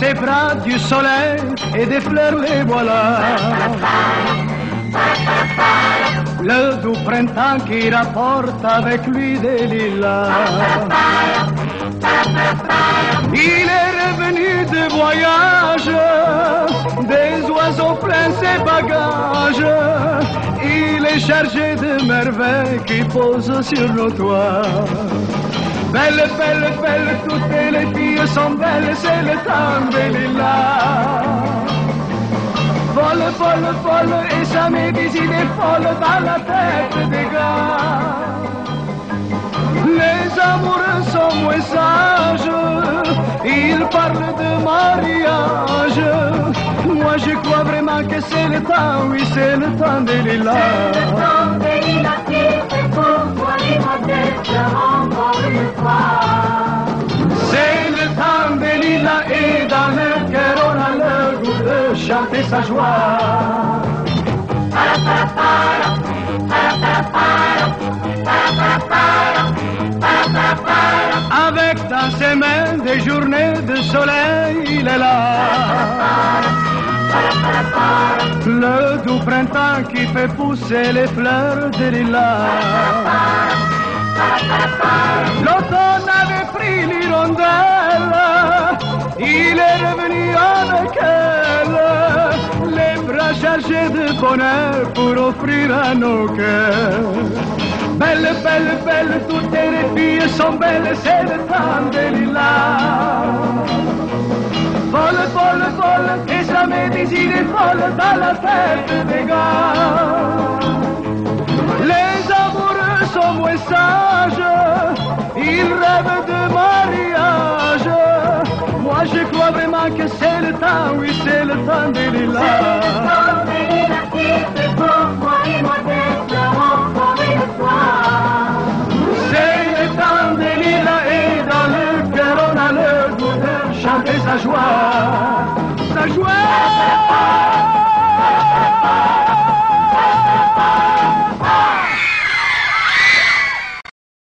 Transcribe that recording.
les bras du soleil et des fleurs les voilà. Le doux printemps qui rapporte avec lui des lilas. Il est revenu de voyage, des oiseaux pleins ses bagages. Il est chargé de merveilles qui posent sur nos toits. Belle, belle, belle, toutes les filles sont belles, c'est le temps des lilas. Folle, folle, folle, et ça met des idées folles dans la tête des gars. Les amoureux sont moins sages, ils parlent de mariage. Moi je crois vraiment que c'est le temps, oui c'est le temps des lilas. C'est le temps des lilas qui fait pour toi les modestes encore une fois. C'est le temps des lilas et dans le cœur on a le goût de chanter sa joie. Avec dans ses mains des journées de soleil, il est là. Le doux printemps qui fait pousser les fleurs de lilas. L'automne avait pris l'hirondelle, il est revenu avec elle, les bras chargés de bonheur pour offrir à nos cœurs. Belle, belle, belle, toutes les filles sont belles, c'est le temps des lilas. Folle, folle, folle, et ça met des idées folles dans la tête des gars. Les amoureux sont moins sages, ils rêvent de mariage. Moi je crois vraiment que c'est le temps, oui c'est le temps des lilas. C'est le temps des lilas qui fait pour moi les modestes encore une fois. C'est le temps des lilas et dans le cœur on a le goût de chanter sa joie.